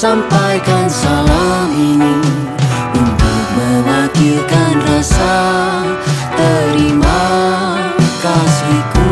sampaikan salam ini untuk mewakilkan rasa terima kasihku.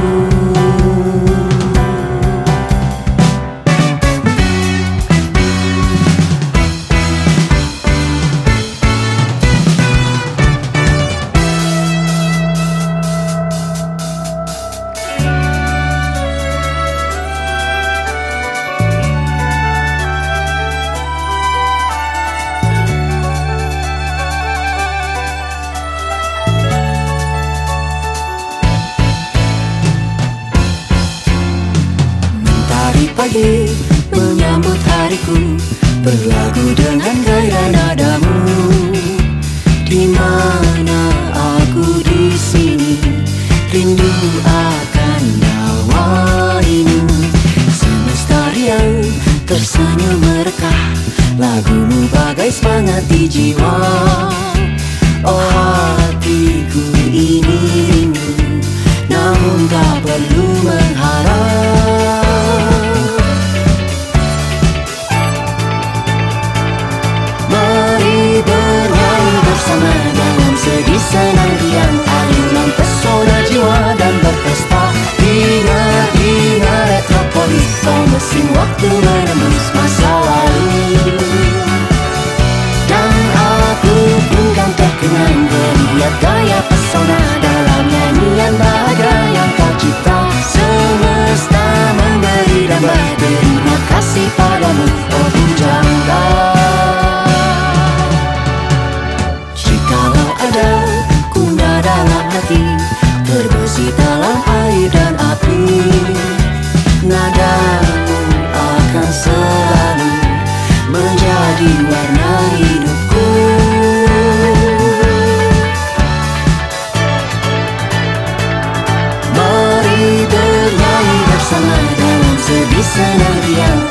Pagi menyambut hariku, berlagu dengan gaya nadamu. Di mana aku di sini, rindu akan nyawaimu. Semesta riang tersenyum merekah, lagumu bagai semangat di jiwa. Oh hatiku ini rindu, namun tak perlu mengharap. Bersama dalam sedih senang riang, ayunan pesona jiwa dan berpesta. Ingat-ingat metropolis, oh mesin waktu menembus masa lalu. Dan aku pun kan terkenang melihat gaya pesona dalam nyanyian bahagia yang kau cipta. Semesta memberi dan berterima kasih padamu, oh pujangga. Dalam hati terbesit dalam air dan api, nadamu akan selalu menjadi warna hidupku. Mari bernyanyi bersama dalam sedih senang riang,